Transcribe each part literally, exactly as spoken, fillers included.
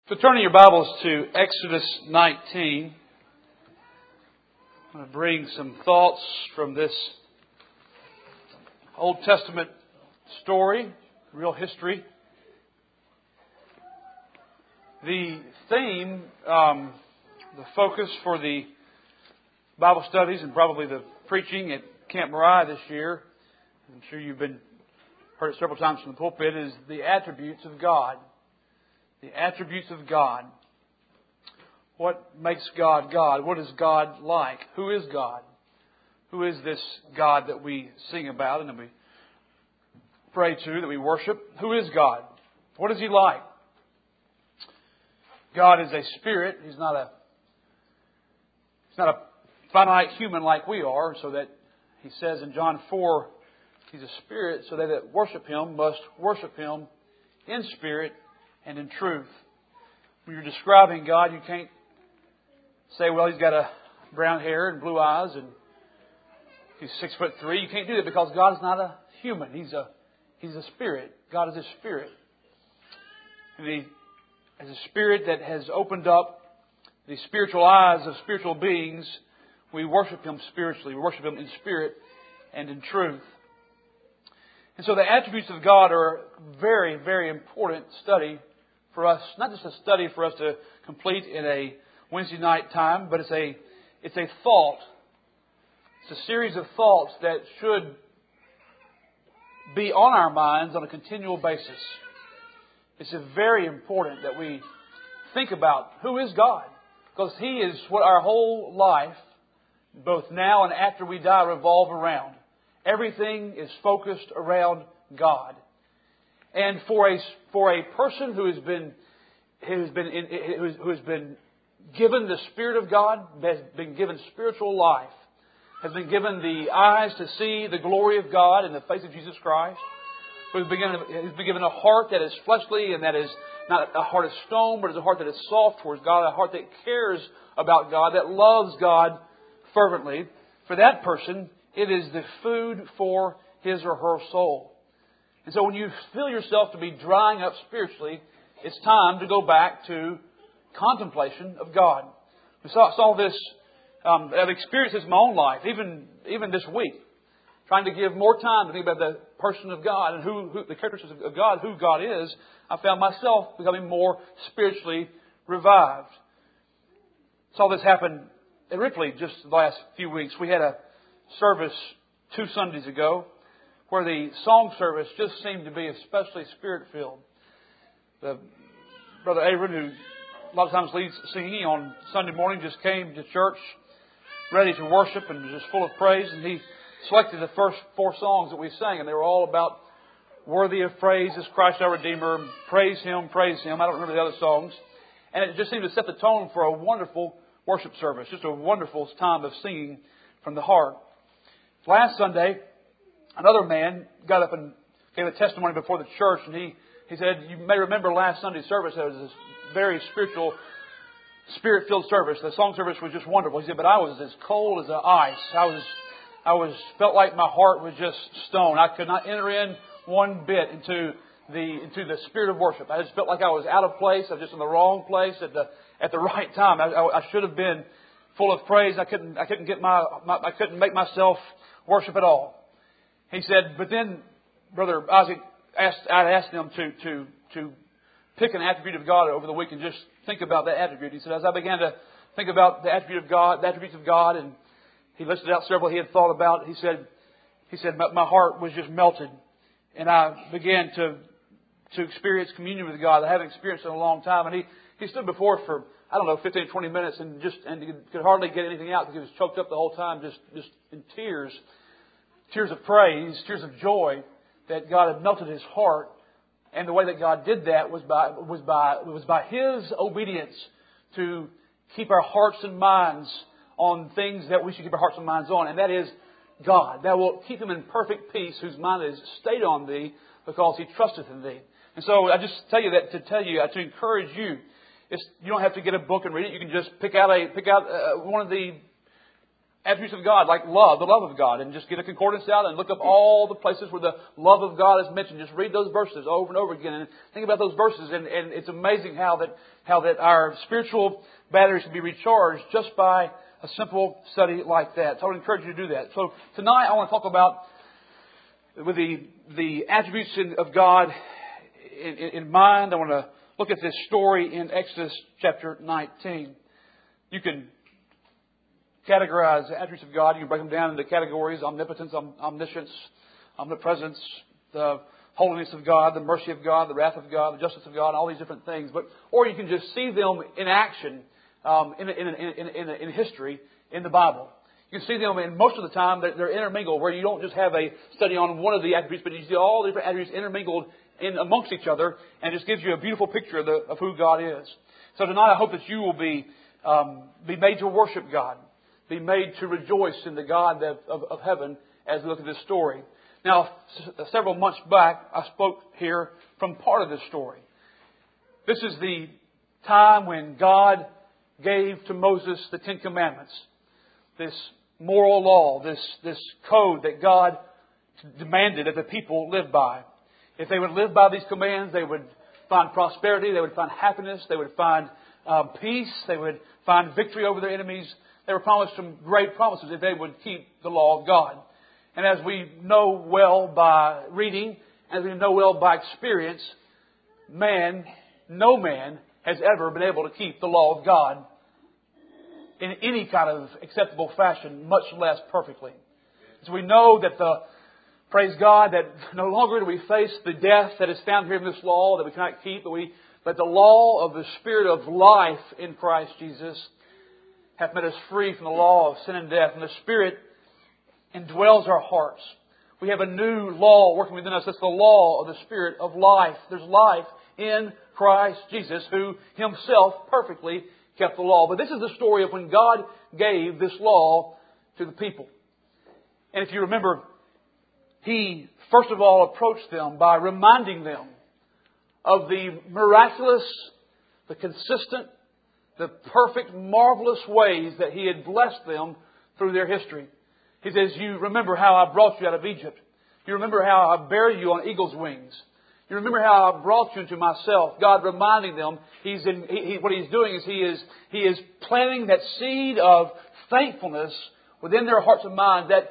So turning your Bibles to Exodus nineteen, I'm going to bring some thoughts from this Old Testament story, real history. The theme, um, the focus for the Bible studies and probably the preaching at Camp Moriah this year, I'm sure you've been heard it several times from the pulpit, is the attributes of God. The attributes of God. What makes God God? What is God like? Who is God? Who is this God that we sing about and that we pray to, that we worship? Who is God? What is He like? God is a spirit. He's not a He's not a finite human like we are, so that He says in John four, He's a spirit, so they that worship Him must worship Him in spirit and in truth. When you're describing God, you can't say, well, He's got a brown hair and blue eyes and He's six foot three. You can't do that because God is not a human. He's a He's a spirit. God is a spirit. And He is a spirit that has opened up the spiritual eyes of spiritual beings. We worship Him spiritually. We worship Him in spirit and in truth. And so the attributes of God are a very, very important study for us. Not just a study for us to complete in a Wednesday night time, but it's a it's a thought. It's a series of thoughts that should be on our minds on a continual basis. It's very important that we think about who is God. Because He is what our whole life, both now and after we die, revolve around. Everything is focused around God. And for a for a person who has been who has been in, who has been given the Spirit of God, has been given spiritual life, has been given the eyes to see the glory of God in the face of Jesus Christ, who has been given, has been given a heart that is fleshly and that is not a heart of stone, but is a heart that is soft towards God, a heart that cares about God, that loves God fervently. For that person, it is the food for his or her soul. And so when you feel yourself to be drying up spiritually, it's time to go back to contemplation of God. We saw, saw this, um, I've experienced this in my own life, even even this week, trying to give more time to think about the person of God and who, who the characteristics of God, who God is. I found myself becoming more spiritually revived. Saw this happen at Ripley just the last few weeks. We had a service two Sundays ago where the song service just seemed to be especially Spirit-filled. The Brother Aaron, who a lot of times leads singing on Sunday morning, just came to church ready to worship and just full of praise. And he selected the first four songs that we sang, and they were all about worthy of praise is Christ our Redeemer, praise Him, praise Him. I don't remember the other songs. And it just seemed to set the tone for a wonderful worship service, just a wonderful time of singing from the heart. Last Sunday, another man got up and gave a testimony before the church, and he, he said, you may remember last Sunday's service, it was this very spiritual, Spirit-filled service. The song service was just wonderful. He said, but I was as cold as the ice. I was, I was, felt like my heart was just stone. I could not enter in one bit into the, into the spirit of worship. I just felt like I was out of place. I was just in the wrong place at the, at the right time. I, I, I should have been full of praise. I couldn't, I couldn't get my, my, I couldn't make myself worship at all. He said, but then Brother Isaac asked, I asked him to, to, to pick an attribute of God over the week and just think about that attribute. He said, as I began to think about the attribute of God, the attributes of God, and he listed out several he had thought about, he said, he said, my, my heart was just melted, and I began to, to experience communion with God. I haven't experienced it in a long time. And he, he stood before us for, I don't know, fifteen, twenty minutes and just, and he could hardly get anything out because he was choked up the whole time, just, just in tears. Tears of praise, tears of joy that God had melted his heart. And the way that God did that was by, was by, was by His obedience to keep our hearts and minds on things that we should keep our hearts and minds on. And that is God. That will keep him in perfect peace whose mind is stayed on Thee because he trusteth in Thee. And so I just tell you that to tell you, to encourage you, it's, you don't have to get a book and read it. You can just pick out a, pick out uh, one of the attributes of God, like love, the love of God, and just get a concordance out and look up all the places where the love of God is mentioned. Just read those verses over and over again and think about those verses. And, and it's amazing how that how that our spiritual batteries can be recharged just by a simple study like that. So I would encourage you to do that. So tonight I want to talk about with the the attributes in, of God in, in, in mind. I want to look at this story in Exodus chapter nineteen. You can categorize the attributes of God. You can break them down into categories: omnipotence, omniscience, omnipresence, the holiness of God, the mercy of God, the wrath of God, the justice of God, all these different things. But or you can just see them in action um, in, in, in, in, in history in the Bible. You can see them, and most of the time they're, they're intermingled, where you don't just have a study on one of the attributes, but you see all the different attributes intermingled in amongst each other, and it just gives you a beautiful picture of, the, of who God is. So tonight I hope that you will be um, be made to worship God. Be made to rejoice in the God of, of, of heaven as we look at this story. Now, s- several months back, I spoke here from part of this story. This is the time when God gave to Moses the Ten Commandments, this moral law, this, this code that God demanded that the people live by. If they would live by these commands, they would find prosperity, they would find happiness, they would find um, peace, they would find victory over their enemies. They were promised some great promises if they would keep the law of God. And as we know well by reading, as we know well by experience, man, no man has ever been able to keep the law of God in any kind of acceptable fashion, much less perfectly. So we know that the, praise God, that no longer do we face the death that is found here in this law that we cannot keep, but we, but the law of the Spirit of life in Christ Jesus hath made us free from the law of sin and death. And the Spirit indwells our hearts. We have a new law working within us. That's the law of the Spirit of life. There's life in Christ Jesus, who Himself perfectly kept the law. But this is the story of when God gave this law to the people. And if you remember, He first of all approached them by reminding them of the miraculous, the consistent, the perfect, marvelous ways that He had blessed them through their history. He says, you remember how I brought you out of Egypt. You remember how I buried you on eagle's wings. You remember how I brought you into myself. God reminding them, He's in, he, he, what He's doing is He is He is planting that seed of thankfulness within their hearts and minds that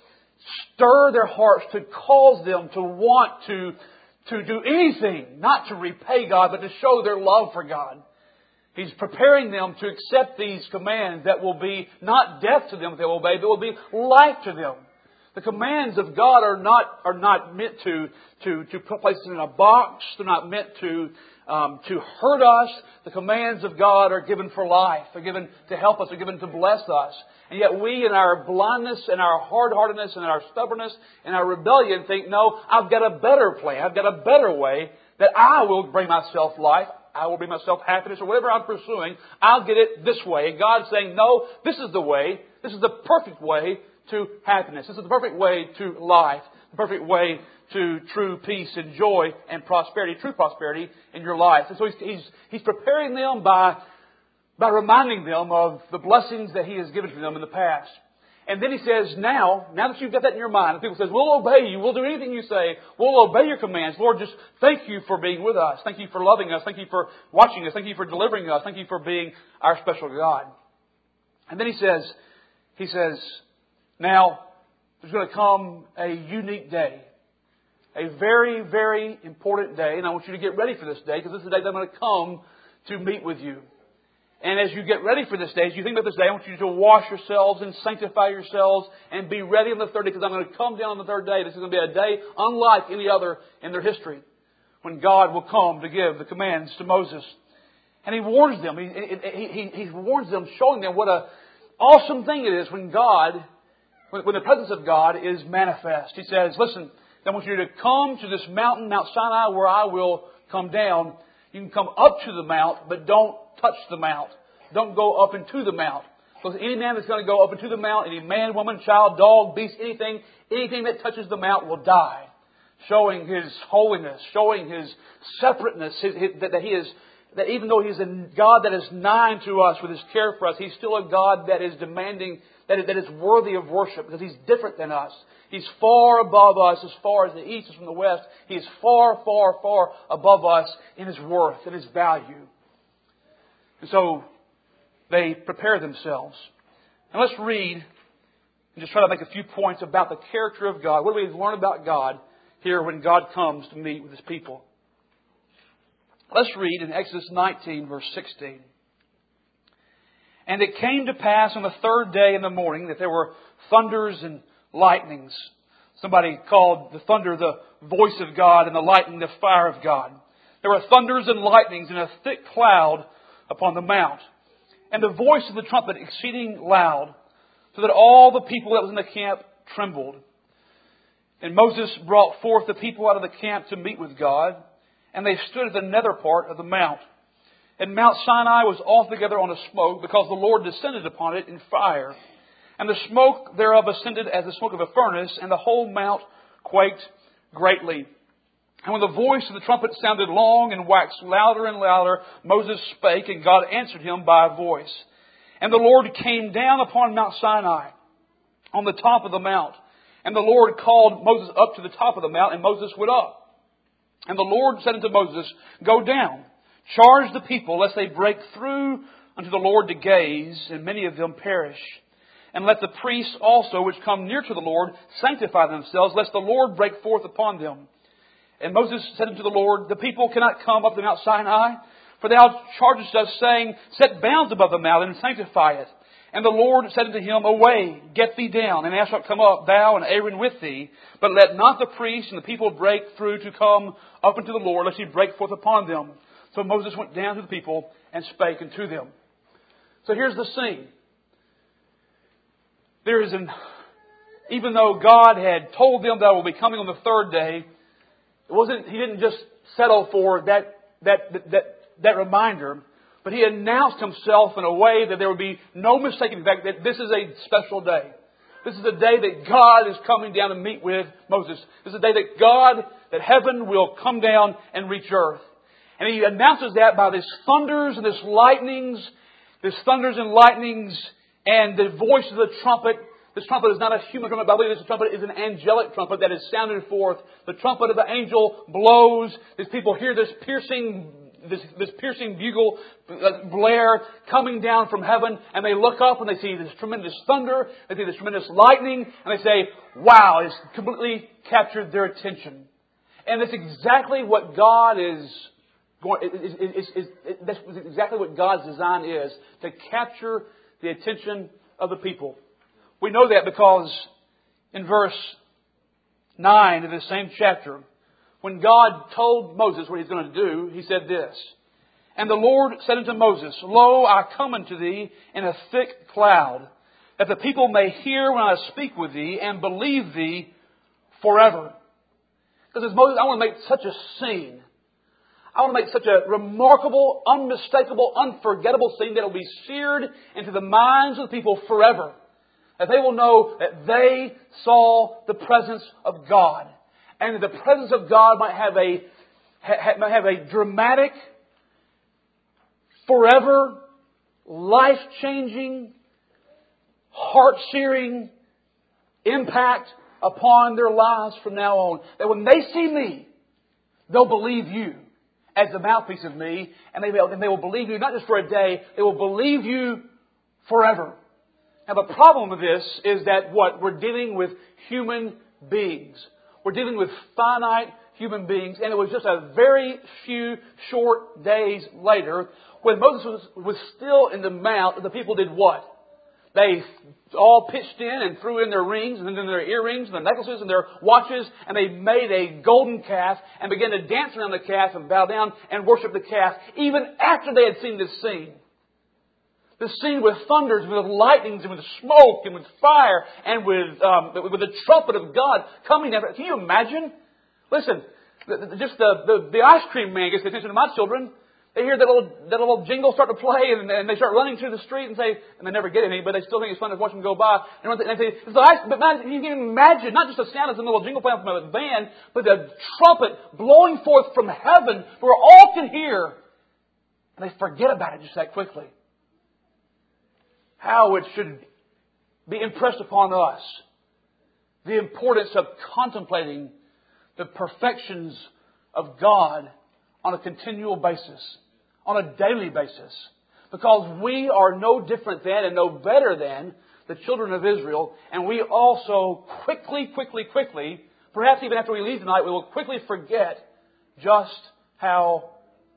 stir their hearts to cause them to want to, to do anything, not to repay God, but to show their love for God. He's preparing them to accept these commands that will be not death to them if they will obey, but will be life to them. The commands of God are not are not meant to to to put places in a box. They're not meant to um, to hurt us. The commands of God are given for life. They're given to help us. They're given to bless us. And yet we, in our blindness and our hard-heartedness and our stubbornness and our rebellion, think, no, I've got a better plan. I've got a better way that I will bring myself life. I will bring myself happiness, or whatever I'm pursuing, I'll get it this way. And God's saying, no, this is the way. This is the perfect way to happiness. This is the perfect way to life. The perfect way to true peace and joy and prosperity, true prosperity in your life. And so He's, he's, he's preparing them by, by reminding them of the blessings that He has given to them in the past. And then He says, now, now that you've got that in your mind, and people says, we'll obey you, we'll do anything you say, we'll obey your commands. Lord, just thank you for being with us. Thank you for loving us. Thank you for watching us. Thank you for delivering us. Thank you for being our special God. And then He says, He says, now, there's going to come a unique day. A very, very important day. And I want you to get ready for this day, because this is the day that I'm going to come to meet with you. And as you get ready for this day, as you think about this day, I want you to wash yourselves and sanctify yourselves and be ready on the third day, because I'm going to come down on the third day. This is going to be a day unlike any other in their history, when God will come to give the commands to Moses. And He warns them. He, he, he, he warns them, showing them what an awesome thing it is when God, when, when the presence of God is manifest. He says, listen, I want you to come to this mountain, Mount Sinai, where I will come down. You can come up to the mount, but don't touch the mount. Don't go up into the mount. Because any man that's going to go up into the mount, any man, woman, child, dog, beast, anything, anything that touches the mount will die. Showing His holiness, showing His separateness, his, his, that, that He is, that even though He's a God that is nigh to us with His care for us, He's still a God that is demanding that, that is worthy of worship because He's different than us. He's far above us as far as the east is from the west. He is far, far, far above us in His worth and His value. And so they prepare themselves. And let's read and just try to make a few points about the character of God. What do we learn about God here when God comes to meet with His people? Let's read in Exodus nineteen, verse sixteen. And it came to pass on the third day in the morning that there were thunders and lightnings. Somebody called the thunder the voice of God and the lightning the fire of God. There were thunders and lightnings and a thick cloud upon the mount. And the voice of the trumpet exceeding loud, so that all the people that was in the camp trembled. And Moses brought forth the people out of the camp to meet with God, and they stood at the nether part of the mount. And Mount Sinai was altogether on a smoke, because the Lord descended upon it in fire. And the smoke thereof ascended as the smoke of a furnace, and the whole mount quaked greatly. And when the voice of the trumpet sounded long and waxed louder and louder, Moses spake, and God answered him by a voice. And the Lord came down upon Mount Sinai, on the top of the mount. And the Lord called Moses up to the top of the mount, and Moses went up. And the Lord said unto Moses, Go down, charge the people, lest they break through unto the Lord to gaze, and many of them perish. And let the priests also, which come near to the Lord, sanctify themselves, lest the Lord break forth upon them. And Moses said unto the Lord, The people cannot come up to Mount Sinai, for thou chargest us, saying, Set bounds above the mount, and sanctify it. And the Lord said unto him, Away, get thee down, and thou shalt come up, thou and Aaron with thee. But let not the priests and the people break through to come up unto the Lord, lest he break forth upon them. So Moses went down to the people and spake unto them. So here's the scene. There is an, even though God had told them that I will be coming on the third day, it wasn't, He didn't just settle for that, that, that, that, that reminder, but He announced Himself in a way that there would be no mistaking the fact that this is a special day. This is a day that God is coming down to meet with Moses. This is a day that God, that heaven will come down and reach earth. And He announces that by these thunders and these lightnings, these thunders and lightnings, and the voice of the trumpet. This trumpet is not a human trumpet, but I believe this trumpet is an angelic trumpet that is sounded forth. The trumpet of the angel blows. These people hear this piercing, this, this piercing bugle blare coming down from heaven, and they look up and they see this tremendous thunder, they see this tremendous lightning, and they say, "Wow!" It's completely captured their attention. And that's exactly what God is going. Is, is, is, is, is, that's exactly what God's design is, to capture the attention of the people. We know that because in verse nine of this same chapter, when God told Moses what He's going to do, He said this, And the Lord said unto Moses, Lo, I come unto thee in a thick cloud, that the people may hear when I speak with thee, and believe thee forever. Because as Moses, I want to make such a scene. I want to make such a remarkable, unmistakable, unforgettable scene that will be seared into the minds of the people forever. That they will know that they saw the presence of God. And that the presence of God might have a, ha, might have a dramatic, forever, life-changing, heart-searing impact upon their lives from now on. That when they see me, they'll believe you as the mouthpiece of me, and they will, and they will believe you not just for a day, they will believe you forever. Now the problem with this is that what? We're dealing with human beings. We're dealing with finite human beings, and it was just a very few short days later when Moses was, was still in the mount, the people did what? They all pitched in and threw in their rings and then their earrings and their necklaces and their watches, and they made a golden calf and began to dance around the calf and bow down and worship the calf, even after they had seen this scene. This scene with thunders, with lightnings, and with smoke, and with fire, and with um, with the trumpet of God coming down. Can you imagine? Listen, just the, the, the ice cream man gets the attention of my children. They hear that little that little jingle start to play, and, and they start running through the street and say, and they never get any, but they still think it's fun to watch them go by. And they say, it's the ice, but man, you can imagine not just the sound of the little jingle playing from a band, but the trumpet blowing forth from heaven, where all can hear, and they forget about it just that quickly. How it should be impressed upon us the importance of contemplating the perfections of God on a continual basis, on a daily basis. Because we are no different than and no better than the children of Israel. And we also quickly, quickly, quickly, perhaps even after we leave tonight, we will quickly forget just how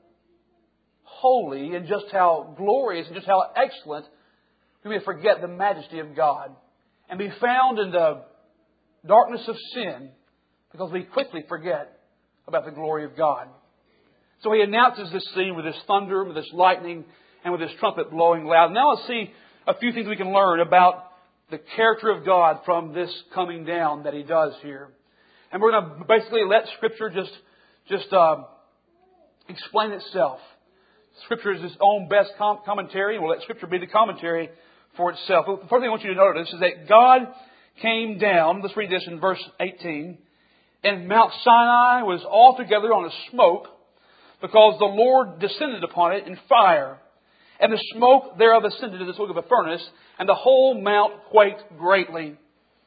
holy and just how glorious and just how excellent we may forget the majesty of God and be found in the darkness of sin because we quickly forget about the glory of God. So He announces this scene with this thunder, with this lightning, and with this trumpet blowing loud. Now let's see a few things we can learn about the character of God from this coming down that He does here. And we're going to basically let Scripture just, just uh, explain itself. Scripture is its own best com- commentary, and we'll let Scripture be the commentary for itself. The first thing I want you to notice is that God came down. Let's read this in verse eighteen. And Mount Sinai was altogether on a smoke, because the Lord descended upon it in fire. And the smoke thereof ascended to the smoke of a furnace, and the whole mount quaked greatly.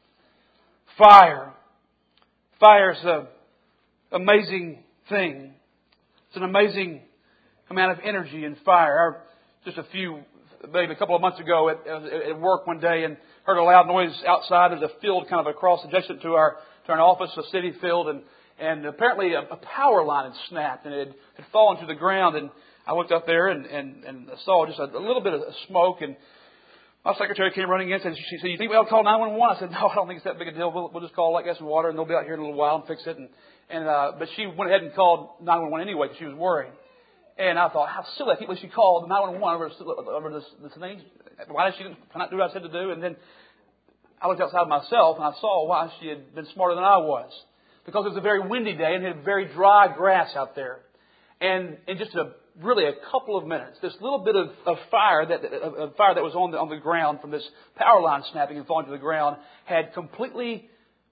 Fire. Fire is an amazing thing. It's an amazing amount of energy in fire. Just a few, maybe a couple of months ago at, at work one day, and heard a loud noise outside. There's a field kind of across adjacent to our to our office, a city field, and and apparently a, a power line had snapped and it had, had fallen to the ground. And I looked up there and, and, and saw just a, a little bit of smoke. And my secretary came running in and said, she said, "You think we ought to call nine one one?" I said, "No, I don't think it's that big a deal. We'll, we'll just call Light, Gas, and Water, and they'll be out here in a little while and fix it." And, and uh, but she went ahead and called nine one one anyway because she was worried. And I thought, how silly. I can't believe she called nine one one over, over this, this thing. Why did she not do what I said to do? And then I looked outside myself and I saw why she had been smarter than I was. Because it was a very windy day and it had very dry grass out there. And in just a really a couple of minutes, this little bit of, of fire that of, of fire that was on the on the ground from this power line snapping and falling to the ground had completely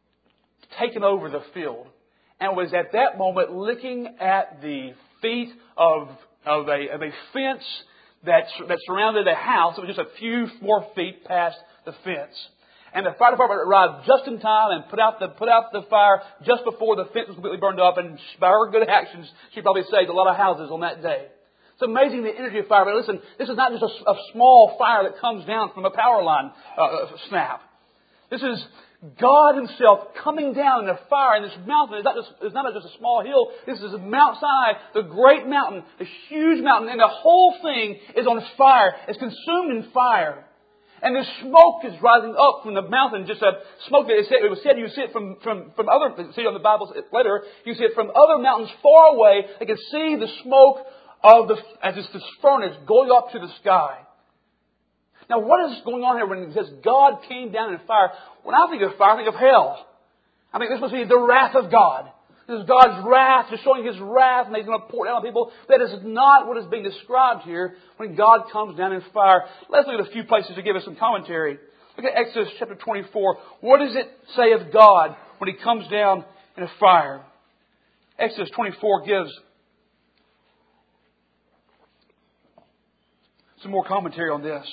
taken over the field, and was at that moment licking at the feet of of a of a fence that that surrounded a house. It was just a few more feet past the fence. And the fire department arrived just in time and put out the put out the fire just before the fence was completely burned up. And by her good actions, she probably saved a lot of houses on that day. It's amazing the energy of fire. But listen, this is not just a, a small fire that comes down from a power line uh, snap. This is God Himself coming down in a fire. And this mountain is not just, it's not just a small hill. This is Mount Sinai, the great mountain, the huge mountain. And the whole thing is on fire. It's consumed in fire. And the smoke is rising up from the mountain. Just a smoke that it, said, it was said you see it from, from, from other, see it on the Bible later, you see it from other mountains far away. They can see the smoke of the, as it's this furnace going up to the sky. Now what is going on here when it says God came down in fire? When I think of fire, I think of hell. I think this must be the wrath of God. This is God's wrath, just showing His wrath, and He's going to pour it out on people. That is not what is being described here when God comes down in fire. Let's look at a few places to give us some commentary. Look at Exodus chapter twenty-four. What does it say of God when He comes down in a fire? Exodus twenty-four gives some more commentary on this.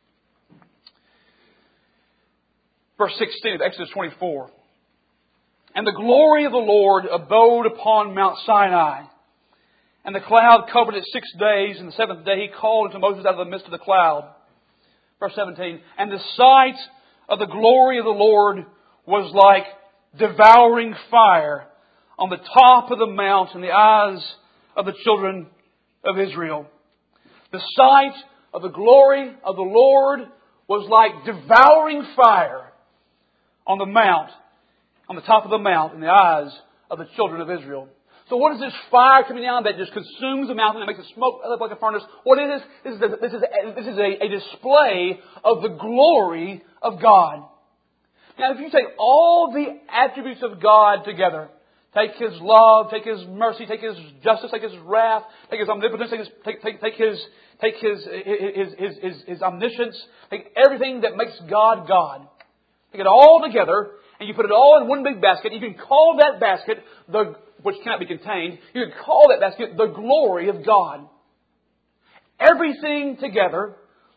Verse sixteen of Exodus twenty-four. And the glory of the Lord abode upon Mount Sinai. And the cloud covered it six days. And the seventh day He called unto Moses out of the midst of the cloud. Verse seventeen. And the sight of the glory of the Lord was like devouring fire on the top of the mount in the eyes of the children of Israel. The sight of the glory of the Lord was like devouring fire on the mount, on the top of the mount in the eyes of the children of Israel. So what is this fire coming down that just consumes the mountain and makes it smoke up like a furnace? What it is, this is, a, this is, a, this is a, a display of the glory of God. Now if you take all the attributes of God together, take His love, take His mercy, take His justice, take His wrath, take His omnipotence, take His, take, take, take his, take his, his, his, his, his omniscience, take everything that makes God God. Take it all together, and you put it all in one big basket. You can call that basket, the which cannot be contained, you can call that basket the glory of God. Everything together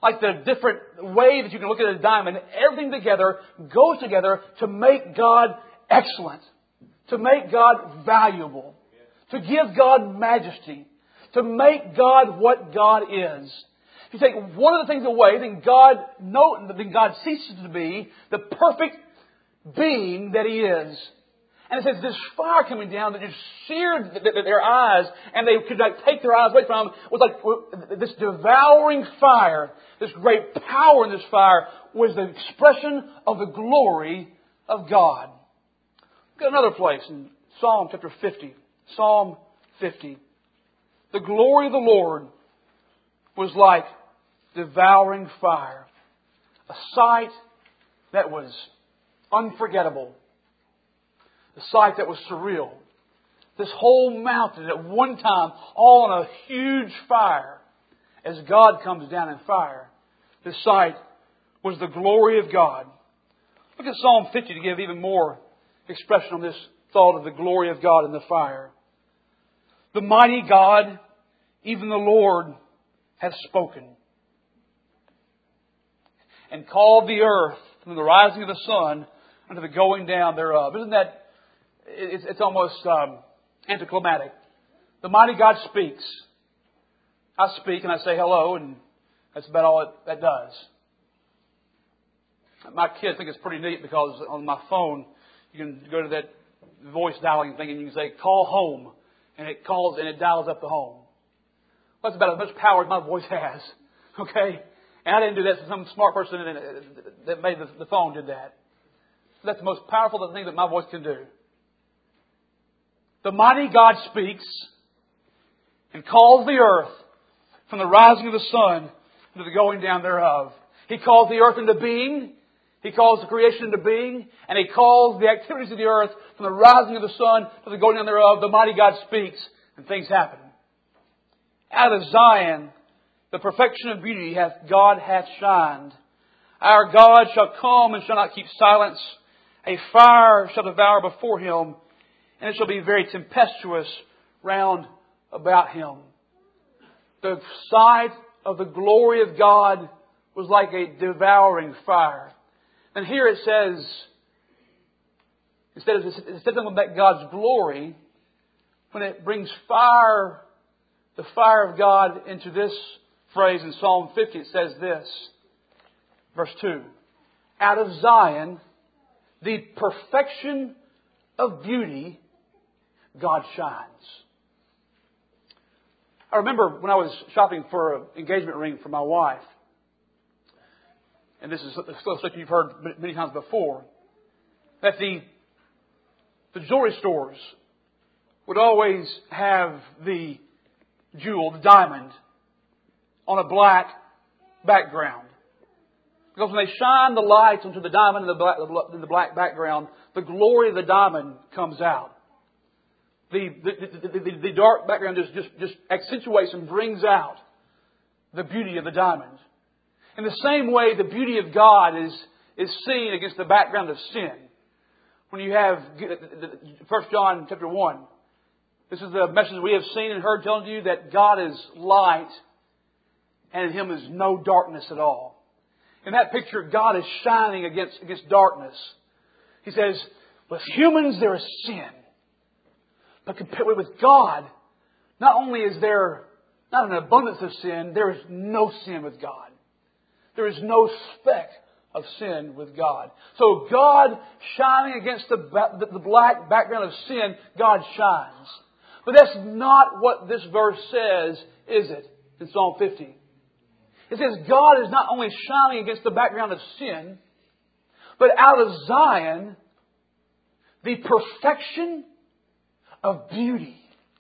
like the different way that you can look at a diamond, everything together goes together to make God excellent, to make God valuable, to give God majesty, to make God what God is. If you take one of the things away, then God, no, then God ceases to be the perfect being that He is. And it says this fire coming down that just seared their eyes, and they could like take their eyes away from Him. It was like this devouring fire, this great power in this fire was the expression of the glory of God. Look at another place in Psalm chapter fifty. Psalm fifty. The glory of the Lord was like devouring fire. A sight that was unforgettable. A sight that was surreal. This whole mountain at one time all on a huge fire as God comes down in fire. This sight was the glory of God. Look at Psalm fifty to give even more expression on this thought of the glory of God in the fire. The mighty God, even the Lord, hath spoken, and called the earth from the rising of the sun unto the going down thereof. Isn't that, it's, it's almost um, anticlimactic. The mighty God speaks. I speak and I say hello, and that's about all it, that does. My kids think it's pretty neat because on my phone, you can go to that voice dialing thing and you can say, call home. And it calls and it dials up the home. That's about as much power as my voice has. Okay? And I didn't do that. Some smart person that made the, the phone did that. That's the most powerful thing that my voice can do. The mighty God speaks and calls the earth from the rising of the sun to the going down thereof. He calls the earth into being. He calls the creation into being. And He calls the activities of the earth from the rising of the sun to the going down thereof. The mighty God speaks and things happen. Out of Zion, the perfection of beauty hath God hath shined. Our God shall come and shall not keep silence. A fire shall devour before Him, and it shall be very tempestuous round about Him. The sight of the glory of God was like a devouring fire. And here it says, instead of, instead of that God's glory, when it brings fire, the fire of God into this phrase in Psalm fifty, it says this, verse two, out of Zion, the perfection of beauty, God shines. I remember when I was shopping for an engagement ring for my wife, and this is something you've heard many times before, that the, the jewelry stores would always have the jewel, the diamond, on a black background. Because when they shine the lights onto the diamond in the black, the black background, the glory of the diamond comes out. The, the, the, the, the dark background just, just, just accentuates and brings out the beauty of the diamond. In the same way, the beauty of God is, is seen against the background of sin. When you have First John chapter one, this is the message we have seen and heard telling you that God is light and in Him is no darkness at all. In that picture, God is shining against, against darkness. He says, with humans there is sin. But compared with God, not only is there not an abundance of sin, there is no sin with God. There is no speck of sin with God. So God shining against the, the black background of sin, God shines. But that's not what this verse says, is it? In Psalm fifty. It says God is not only shining against the background of sin, but out of Zion, the perfection of beauty,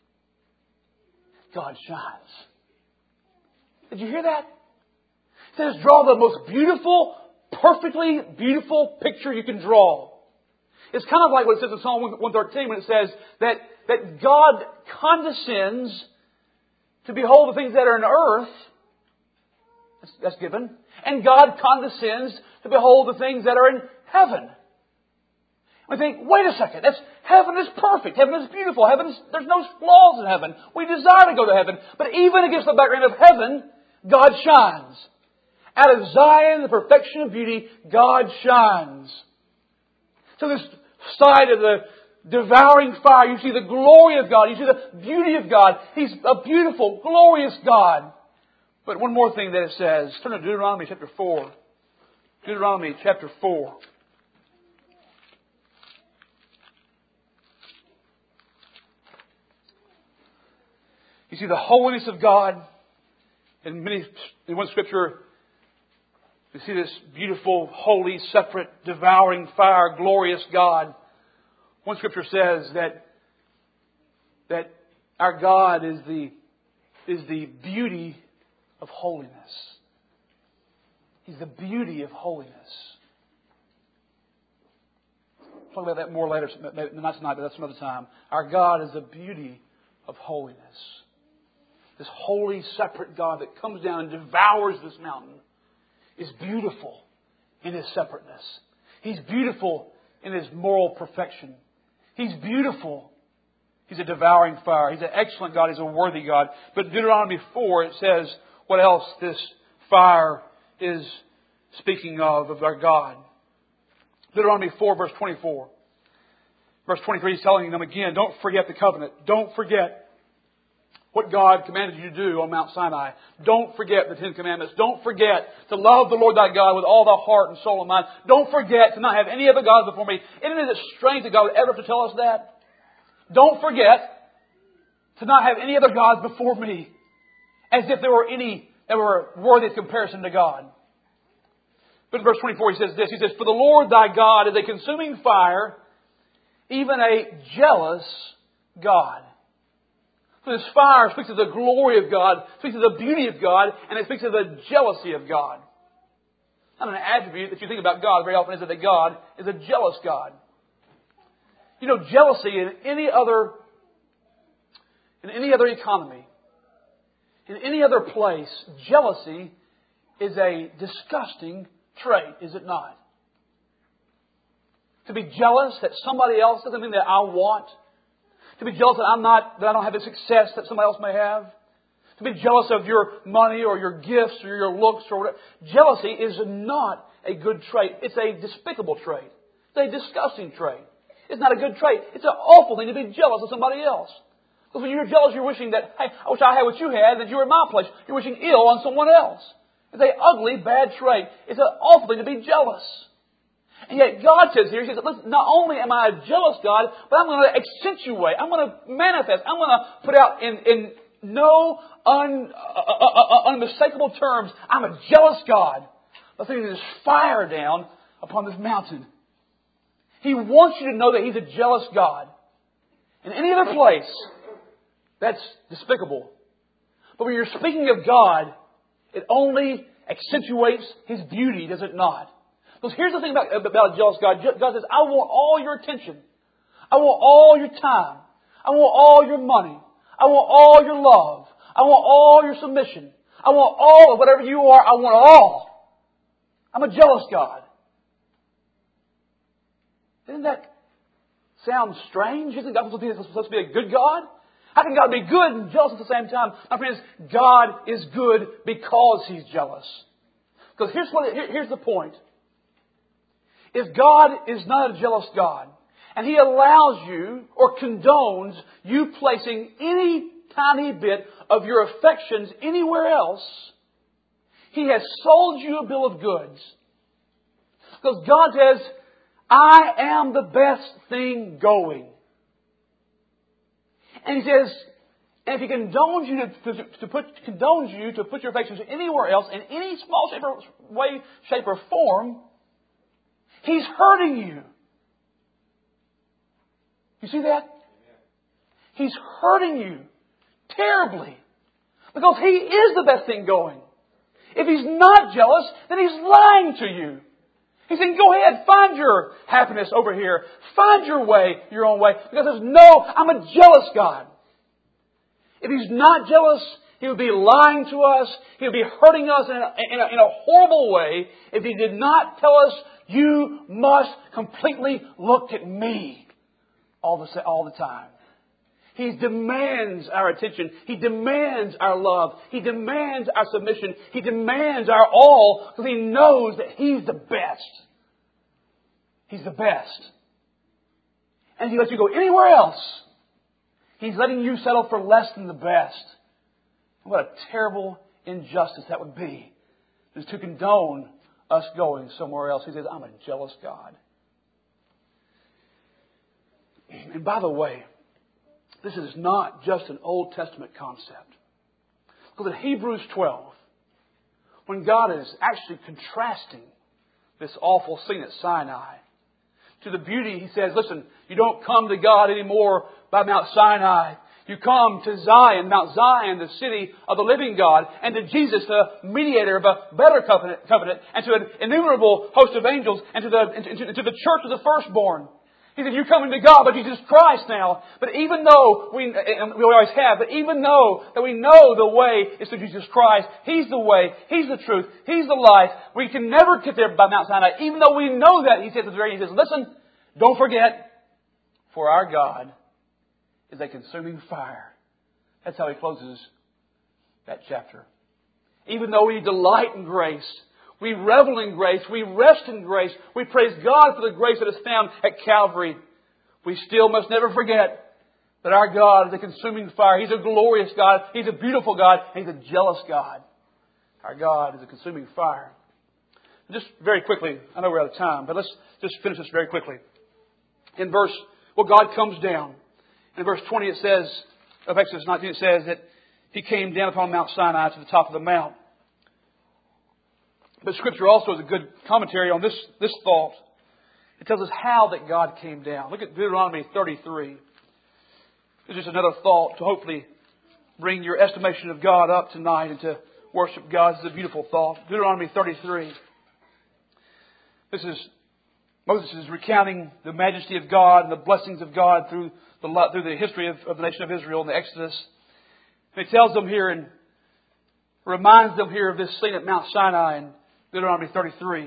God shines. Did you hear that? It says draw the most beautiful, perfectly beautiful picture you can draw. It's kind of like what it says in Psalm one thirteen when it says that, that God condescends to behold the things that are in earth. That's, that's given. And God condescends to behold the things that are in heaven. We think, wait a second, that's, heaven is perfect. Heaven is beautiful. Heaven is, there's no flaws in heaven. We desire to go to heaven. But even against the background of heaven, God shines. Out of Zion, the perfection of beauty, God shines. So this sight of the devouring fire, you see the glory of God. You see the beauty of God. He's a beautiful, glorious God. But one more thing that it says. Turn to Deuteronomy chapter four. Deuteronomy chapter four. You see the holiness of God. In many, in one scripture, you see this beautiful, holy, separate, devouring fire, glorious God. One scripture says that that our God is the is the beauty of holiness. He's the beauty of holiness. We'll talk about that more later, not tonight, but that's another time. Our God is the beauty of holiness. This holy, separate God that comes down and devours this mountain is beautiful in His separateness. He's beautiful in His moral perfection. He's beautiful. He's a devouring fire. He's an excellent God. He's a worthy God. But Deuteronomy four, it says what else this fire is speaking of, of our God. Deuteronomy four, verse twenty-four. Verse twenty-three, He's telling them again, don't forget the covenant. Don't forget what God commanded you to do on Mount Sinai. Don't forget the Ten Commandments. Don't forget to love the Lord thy God with all thy heart and soul and mind. Don't forget to not have any other gods before me. Isn't it strange that God would ever have to tell us that? Don't forget to not have any other gods before me. As if there were any that were worthy of comparison to God. But in verse twenty-four He says this. He says, for the Lord thy God is a consuming fire, even a jealous God. So this fire speaks of the glory of God, speaks of the beauty of God, and it speaks of the jealousy of God. Not an attribute that you think about God very often is that God is a jealous God. You know, jealousy in any other, in any other economy, in any other place, jealousy is a disgusting trait, is it not? To be jealous that somebody else doesn't mean that I want. To be jealous that I'm not, that I don't have the success that somebody else may have. To be jealous of your money or your gifts or your looks or whatever. Jealousy is not a good trait. It's a despicable trait. It's a disgusting trait. It's not a good trait. It's an awful thing to be jealous of somebody else. Because when you're jealous, you're wishing that, hey, I wish I had what you had, that you were in my place. You're wishing ill on someone else. It's an ugly, bad trait. It's an awful thing to be jealous. And yet God says here, He says, listen, not only am I a jealous God, but I'm going to accentuate, I'm going to manifest, I'm going to put out in, in no un, uh, uh, uh, unmistakable terms, I'm a jealous God. By sending this fire down upon this mountain. He wants you to know that He's a jealous God. In any other place, that's despicable. But when you're speaking of God, it only accentuates His beauty, does it not? Because here's the thing about, about a jealous God. God says, I want all your attention. I want all your time. I want all your money. I want all your love. I want all your submission. I want all of whatever you are. I want it all. I'm a jealous God. Doesn't that sound strange? Isn't God supposed to be, supposed to be a good God? How can God be good and jealous at the same time? My friends, God is good because He's jealous. Because here's what, here, here's the point. If God is not a jealous God, and He allows you or condones you placing any tiny bit of your affections anywhere else, He has sold you a bill of goods. Because God says, I am the best thing going. And He says, and if He condones you to, to, to put condones you to put your affections anywhere else in any small shape or way, shape or form, He's hurting you. You see that? He's hurting you terribly. Because He is the best thing going. If He's not jealous, then He's lying to you. He's saying, go ahead, find your happiness over here. Find your way, your own way. Because there's no, I'm a jealous God. If He's not jealous, He would be lying to us. He would be hurting us in a, in a, in a horrible way if He did not tell us, you must completely look at me all the, all the time. He demands our attention. He demands our love. He demands our submission. He demands our all because He knows that He's the best. He's the best. And He lets you go anywhere else. He's letting you settle for less than the best. What a terrible injustice that would be, is to condone us going somewhere else. He says, I'm a jealous God. And by the way, this is not just an Old Testament concept. Look at Hebrews twelve. When God is actually contrasting this awful scene at Sinai to the beauty, He says, listen, you don't come to God anymore by Mount Sinai. You come to Zion, Mount Zion, the city of the living God, and to Jesus, the mediator of a better covenant, covenant and to an innumerable host of angels, and to the, and to, to the church of the firstborn. He said, you're coming to God by Jesus Christ now. But even though we, and we always have, but even though that we know the way is through Jesus Christ, He's the way, He's the truth, He's the life, we can never get there by Mount Sinai. Even though we know that, He says at the very end, He says, listen, don't forget, for our God is a consuming fire. That's how He closes that chapter. Even though we delight in grace, we revel in grace, we rest in grace, we praise God for the grace that is found at Calvary, we still must never forget that our God is a consuming fire. He's a glorious God. He's a beautiful God. He's a jealous God. Our God is a consuming fire. Just very quickly, I know we're out of time, but let's just finish this very quickly. In verse, well, God comes down. In verse twenty it says, of Exodus nineteen, it says that He came down upon Mount Sinai to the top of the mount. But Scripture also is a good commentary on this, this thought. It tells us how that God came down. Look at Deuteronomy thirty-three. It's just another thought to hopefully bring your estimation of God up tonight and to worship God. This is a beautiful thought. Deuteronomy thirty-three. This is, Moses is recounting the majesty of God and the blessings of God through the, through the history of, of the nation of Israel and the Exodus. And He tells them here and reminds them here of this scene at Mount Sinai in Deuteronomy thirty-three.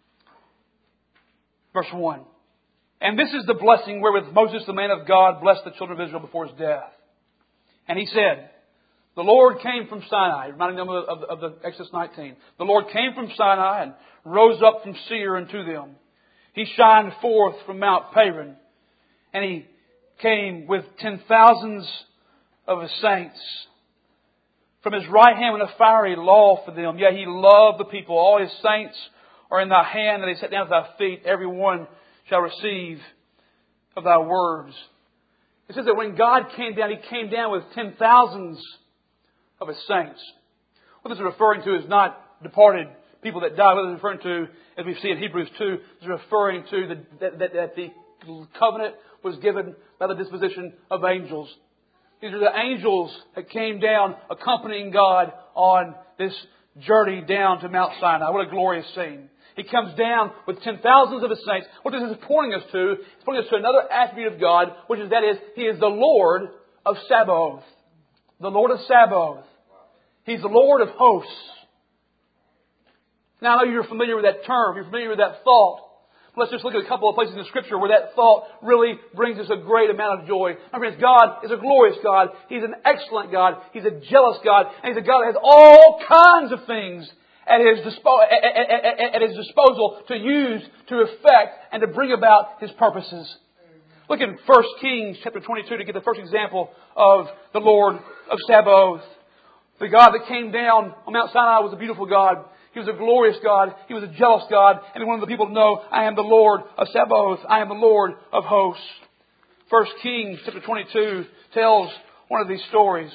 Verse one. And this is the blessing wherewith Moses, the man of God, blessed the children of Israel before his death. And he said, the Lord came from Sinai, reminding them of, of, of the Exodus nineteen. The Lord came from Sinai and rose up from Seir unto them. He shined forth from Mount Paran, and He came with ten thousands of His saints. From His right hand went a fiery law for them. Yea, He loved the people. All His saints are in Thy hand, and they sat down at Thy feet. Every one shall receive of Thy words. It says that when God came down, He came down with ten thousands of His saints. What this is referring to is not departed people that died. What it's referring to, as we see in Hebrews two, is referring to the, that, that, that the covenant was given by the disposition of angels. These are the angels that came down accompanying God on this journey down to Mount Sinai. What a glorious scene. He comes down with ten thousands of His saints. What this is pointing us to, it's pointing us to another attribute of God, which is that is, He is the Lord of Sabaoth. The Lord of Sabaoth. He's the Lord of hosts. Now I know you're familiar with that term. You're familiar with that thought. Let's just look at a couple of places in the Scripture where that thought really brings us a great amount of joy. My friends, God is a glorious God. He's an excellent God. He's a jealous God. And He's a God that has all kinds of things at His, dispo- at, at, at, at His disposal to use, to effect, and to bring about His purposes. Look in First Kings chapter twenty-two to get the first example of the Lord of Sabaoth. The God that came down on Mount Sinai was a beautiful God. He was a glorious God. He was a jealous God. And He wanted the people to know, I am the Lord of Sabaoth. I am the Lord of hosts. First Kings chapter twenty-two tells one of these stories.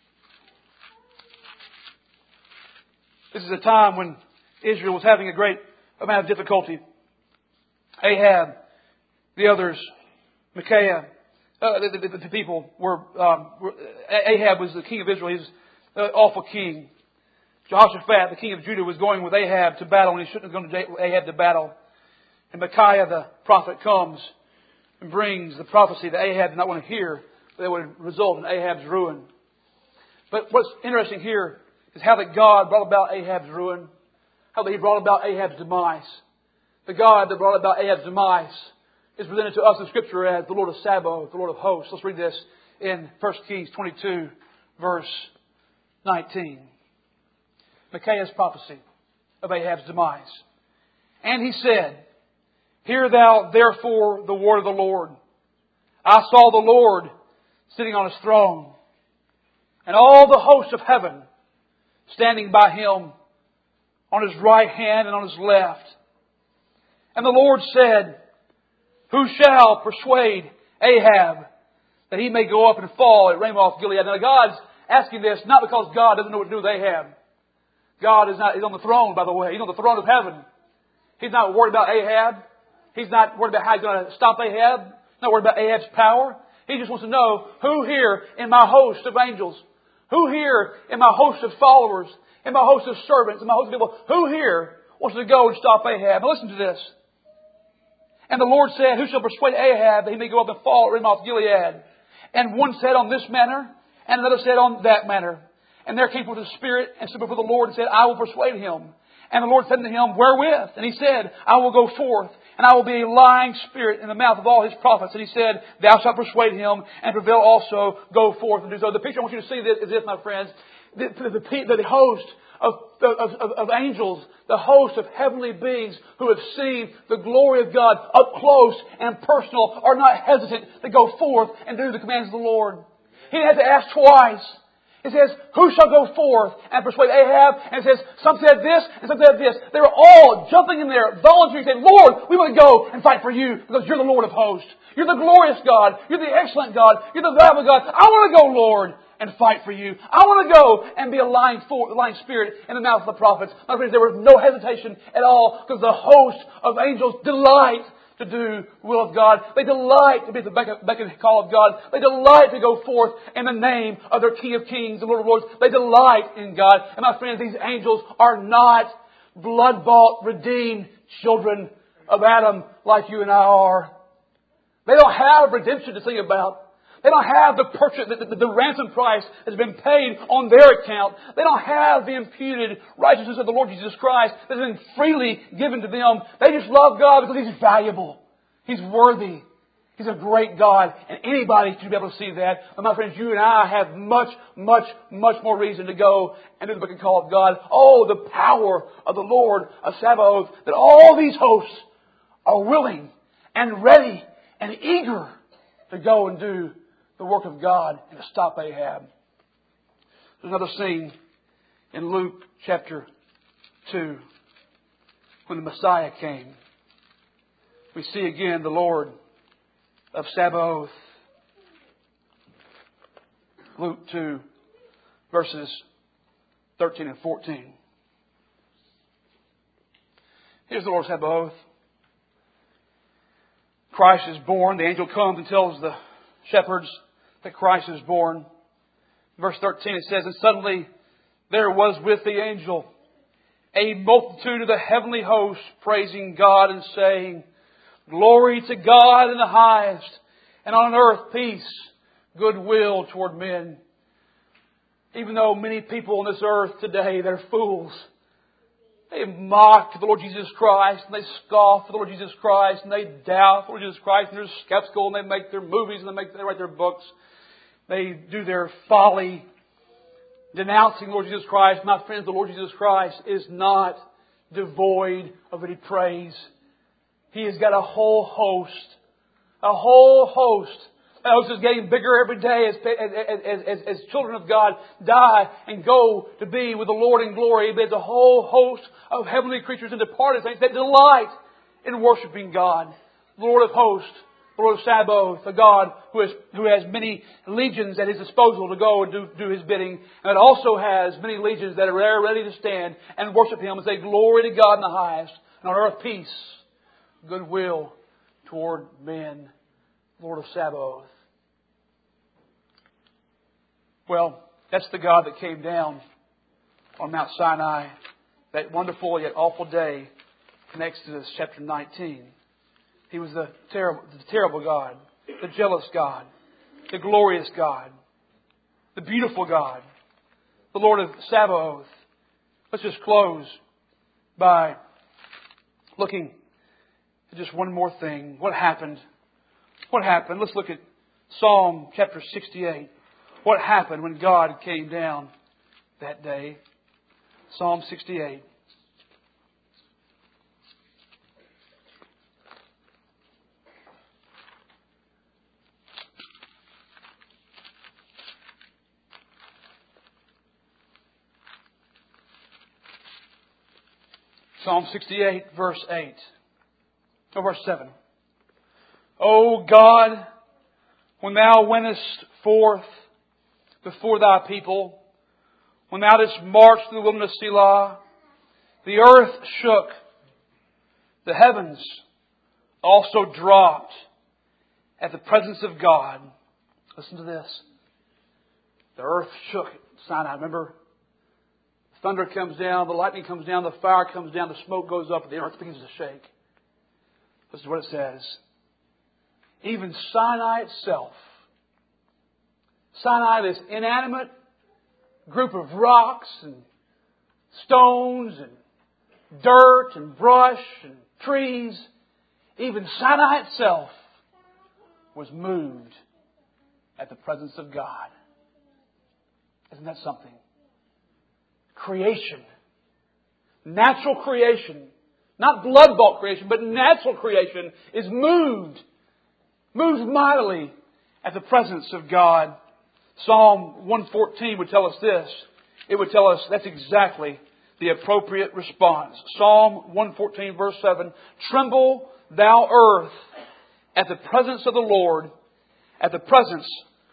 This is a time when Israel was having a great amount of difficulty. Ahab, the others, Micaiah, uh, the, the, the people were, um, were, Ahab was the king of Israel. He's an awful king. Jehoshaphat, the king of Judah, was going with Ahab to battle, and he shouldn't have gone to Ahab to battle. And Micaiah, the prophet, comes and brings the prophecy that Ahab did not want to hear, that would result in Ahab's ruin. But what's interesting here is how that God brought about Ahab's ruin, how that He brought about Ahab's demise. The God that brought about Ahab's demise is presented to us in Scripture as the Lord of Sabaoth, the Lord of hosts. Let's read this in First Kings twenty-two, verse nineteen. Micaiah's prophecy of Ahab's demise. And he said, Hear thou therefore the word of the Lord. I saw the Lord sitting on His throne, and all the hosts of heaven standing by Him on His right hand and on His left. And the Lord said, Who shall persuade Ahab that he may go up and fall at Ramoth Gilead? Now God's asking this not because God doesn't know what to do with Ahab. God is not, He's on the throne, by the way. He's on the throne of heaven. He's not worried about Ahab. He's not worried about how He's going to stop Ahab. He's not worried about Ahab's power. He just wants to know who here in my host of angels, who here in my host of followers, in my host of servants, in my host of people, who here wants to go and stop Ahab? Now listen to this. And the Lord said, Who shall persuade Ahab that he may go up and fall at Ramoth Gilead? And one said on this manner, and another said on that manner. And there came forth a spirit and stood before the Lord and said, I will persuade him. And the Lord said unto him, Wherewith? And he said, I will go forth, and I will be a lying spirit in the mouth of all his prophets. And he said, Thou shalt persuade him, and prevail also, go forth and do so. The picture I want you to see this, is this, my friends. The, the, the, the host of, of, of, of angels, the host of heavenly beings who have seen the glory of God up close and personal are not hesitant to go forth and do the commands of the Lord. He had to ask twice. It says, Who shall go forth and persuade Ahab? And it says, some said this and some said this. They were all jumping in there, volunteering, saying, Lord, we want to go and fight for you because you're the Lord of hosts. You're the glorious God. You're the excellent God. You're the valuable God. I want to go, Lord, and fight for you. I want to go and be a lying, for, lying spirit in the mouth of the prophets. My friends, there was no hesitation at all because the host of angels delight to do the will of God. They delight to be at the beck and call of God. They delight to go forth in the name of their King of Kings and Lord of Lords. They delight in God. And my friends, these angels are not blood-bought, redeemed children of Adam like you and I are. They don't have redemption to sing about. They don't have the purchase, the, the, the ransom price has been paid on their account. They don't have the imputed righteousness of the Lord Jesus Christ that has been freely given to them. They just love God because He's valuable. He's worthy. He's a great God. And anybody should be able to see that. But my friends, you and I have much, much, much more reason to go and do the beck and call of God. Oh, the power of the Lord of Sabaoth, that all these hosts are willing and ready and eager to go and do the work of God and to stop Ahab. There's another scene in Luke chapter two when the Messiah came. We see again the Lord of Sabaoth. Luke two verses thirteen and fourteen. Here's the Lord of Sabaoth. Christ is born. The angel comes and tells the shepherds that Christ is born. Verse thirteen, it says, And suddenly there was with the angel a multitude of the heavenly hosts praising God and saying, Glory to God in the highest, and on earth peace, goodwill toward men. Even though many people on this earth today, they're fools. They mock the Lord Jesus Christ, and they scoff the Lord Jesus Christ, and they doubt the Lord Jesus Christ, and they're skeptical, and they make their movies, and they make they write their books. They do their folly, denouncing the Lord Jesus Christ. My friends, the Lord Jesus Christ is not devoid of any praise. He has got a whole host, a whole host. That host is getting bigger every day as, as, as, as, as children of God die and go to be with the Lord in glory. There's a whole host of heavenly creatures and departed saints that delight in worshiping God. The Lord of hosts, the Lord of Sabaoth, a God who has, who has many legions at His disposal to go and do, do His bidding. And it also has many legions that are there ready to stand and worship Him and say, Glory to God in the highest, and on earth peace, goodwill toward men. Lord of Sabaoth. Well, that's the God that came down on Mount Sinai. That wonderful yet awful day in Exodus chapter nineteen. He was the terrible, the terrible God, the jealous God, the glorious God, the beautiful God, the Lord of Sabaoth. Let's just close by looking at just one more thing. What happened? What happened? Let's look at Psalm chapter sixty-eight. What happened when God came down that day? Psalm sixty-eight. Psalm sixty-eight, verse eight. Or verse seven. O God, when Thou wentest forth before Thy people, when Thou didst march through the wilderness, Selah, the earth shook, the heavens also dropped at the presence of God. Listen to this. The earth shook at Sinai. Remember? The thunder comes down, the lightning comes down, the fire comes down, the smoke goes up, and the earth begins to shake. This is what it says. Even Sinai itself, Sinai, this inanimate group of rocks and stones and dirt and brush and trees, even Sinai itself was moved at the presence of God. Isn't that something? Creation. Natural creation. Not blood-bought creation, but natural creation is moved. Moves mightily at the presence of God. Psalm one fourteen would tell us this. It would tell us that's exactly the appropriate response. Psalm one fourteen verse seven. Tremble, thou earth, at the presence of the Lord, at the presence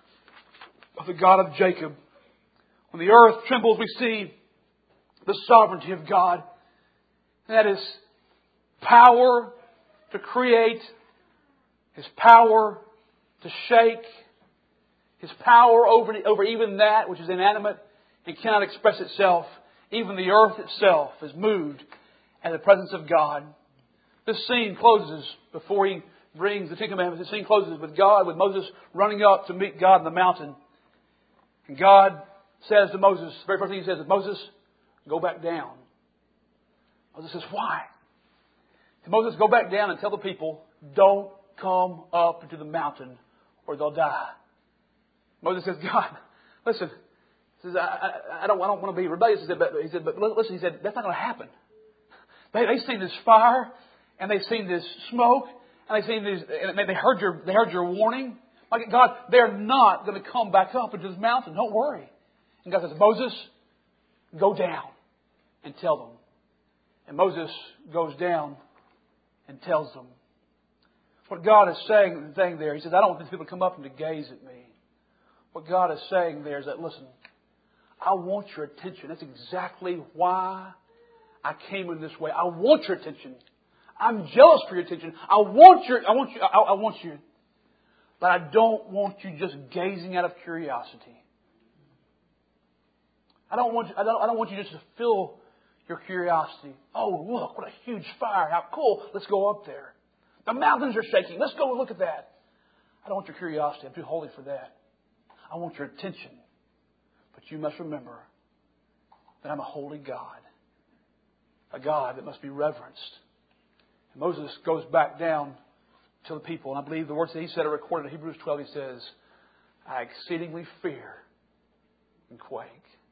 of the God of Jacob. When the earth trembles, we see the sovereignty of God. And that is power to create, His power to shake, His power over, over even that which is inanimate and cannot express itself. Even the earth itself is moved at the presence of God. This scene closes before He brings the Ten Commandments. This scene closes with God, with Moses running up to meet God in the mountain. And God says to Moses, the very first thing He says is, Moses, go back down. Moses says, why? And Moses, go back down and tell the people, don't come up into the mountain or they'll die. Moses says, God, listen, he says, I, I, I, don't, I don't want to be rebellious. He said, but, he said, but listen, he said, that's not going to happen. They, they've seen this fire and they've seen this smoke and they've seen this, and they heard your, they heard your warning. Like, God, they're not going to come back up into this mountain. Don't worry. And God says, Moses, go down and tell them. And Moses goes down and tells them. What God is saying, saying there, He says, I don't want these people to come up and to gaze at me. What God is saying there is that, listen, I want your attention. That's exactly why I came in this way. I want your attention. I'm jealous for your attention. I want your, I want you, I, I want you. But I don't want you just gazing out of curiosity. I don't want you, I don't, I don't want you just to fill your curiosity. Oh, look, what a huge fire. How cool. Let's go up there. The mountains are shaking. Let's go and look at that. I don't want your curiosity. I'm too holy for that. I want your attention. But you must remember that I'm a holy God. A God that must be reverenced. And Moses goes back down to the people. And I believe the words that he said are recorded in Hebrews twelve. He says, I exceedingly fear and quake.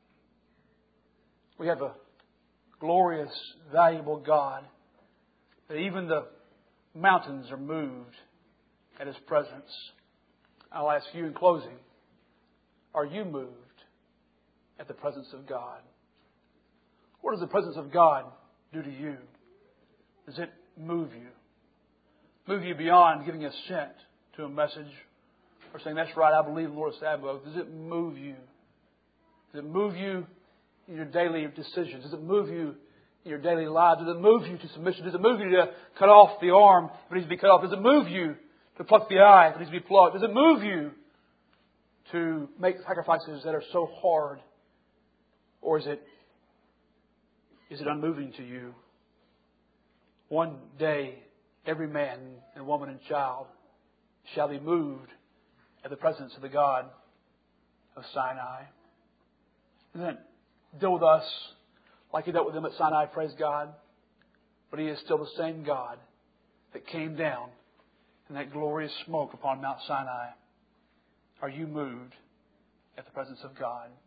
We have a glorious, valuable God that even the mountains are moved at His presence. I'll ask you in closing, are you moved at the presence of God? What does the presence of God do to you? Does it move you? Move you beyond giving assent to a message or saying, that's right, I believe the Lord of Sabaoth. Does it move you? Does it move you in your daily decisions? Does it move you in your daily lives? Does it move you to submission? Does it move you to cut off the arm that needs to be cut off? Does it move you to pluck the eye that needs to be plucked? Does it move you to make sacrifices that are so hard? Or is it, is it unmoving to you? One day, every man and woman and child shall be moved at the presence of the God of Sinai. He doesn't deal with us like He dealt with them at Sinai, praise God. But He is still the same God that came down in that glorious smoke upon Mount Sinai. Are you moved at the presence of God?